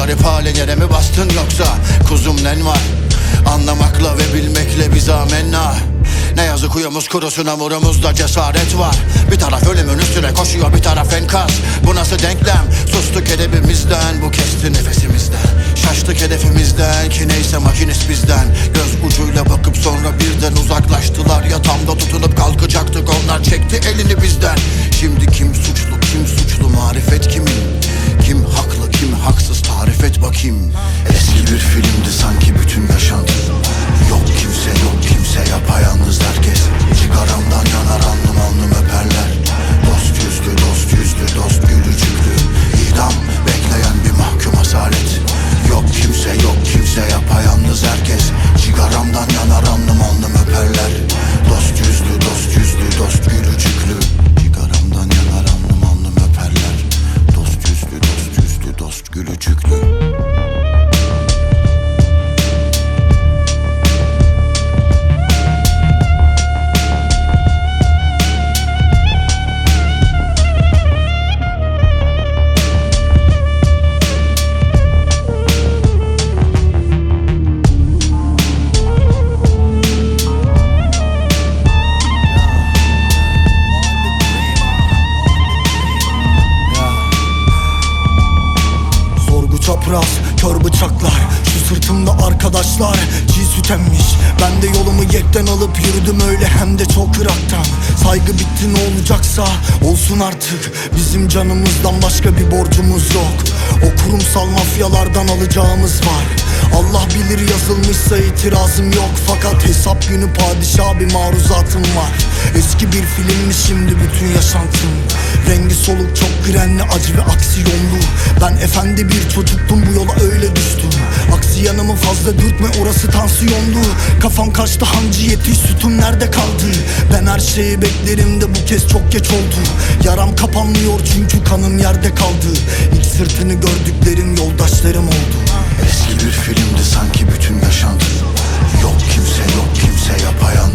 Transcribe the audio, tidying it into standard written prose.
Garip haline mi bastın yoksa kuzum nen var? Anlamakla ve bilmekle bize amenna. Ne yazık uyumuz kurusun, hamurumuzda cesaret var. Bir taraf ölümün üstüne koşuyor, bir taraf enkaz. Bu nasıl denklem? Sustuk edebimizden, bu kesti nefesimizden. Şaştık hedefimizden, ki neyse makinist bizden. Göz ucuyla bakıp sonra birden uzaklaştılar. Yatağımda tutunup kalkacaktık, onlar çekti elini bizden. Şimdi kim suçlu, kim suçlu, marifet kimin? Kim haklı, kim haksız, tarif et bakayım. Eski bir filmdi sanki bütün yaşantı. Yok kimse, yok kimse, yapayalnız herkes. Sigaramdan yanar, alnım alnım öperler. Dost yüzlü, dost yüzlü, dost gülücüklü. İdam bekleyen bir mahkum asalet. Yok kimse, yok kimse, yapayalnız herkes. Sigaramdan yanar, alnım alnım öperler. Dost yüzlü, dost yüzlü, dost gülücüklü. Sigaramdan yanar, alnım alnım öperler. Dost yüzlü, dost yüzlü, dost gülücüklü. Çapraz, kör bıçaklar, şu sırtımda arkadaşlar. Çiğ süt emmiş, ben de yolumu yekten alıp yürüdüm öyle, hem de çok Irak'tan. Saygı bitti, ne olacaksa olsun artık. Bizim canımızdan başka bir borcumuz yok. O kurumsal mafyalardan alacağımız var. Allah bilir, yazılmışsa itirazım yok. Fakat hesap günü padişah bir maruzatım var. Eski bir filmmiş şimdi bütün yaşantım. Rengi soluk, çok grenli, acı ve aksiyonlu. Ben efendi bir çocuktum, bu yola öyle düştüm. Aksi yanımı fazla dürtme, orası tansiyonlu. Kafam kaçtı, hancı yetiş, sütüm nerede kaldı? Ben her şeyi beklerim de bu kez çok geç oldu. Yaram kapanmıyor çünkü kanım yerde kaldı. İlk sırtını gördüklerim yoldaşlarım oldu. Eski bir filmdi sanki bütün yaşantı. Yok kimse, yok kimse, yapayalnız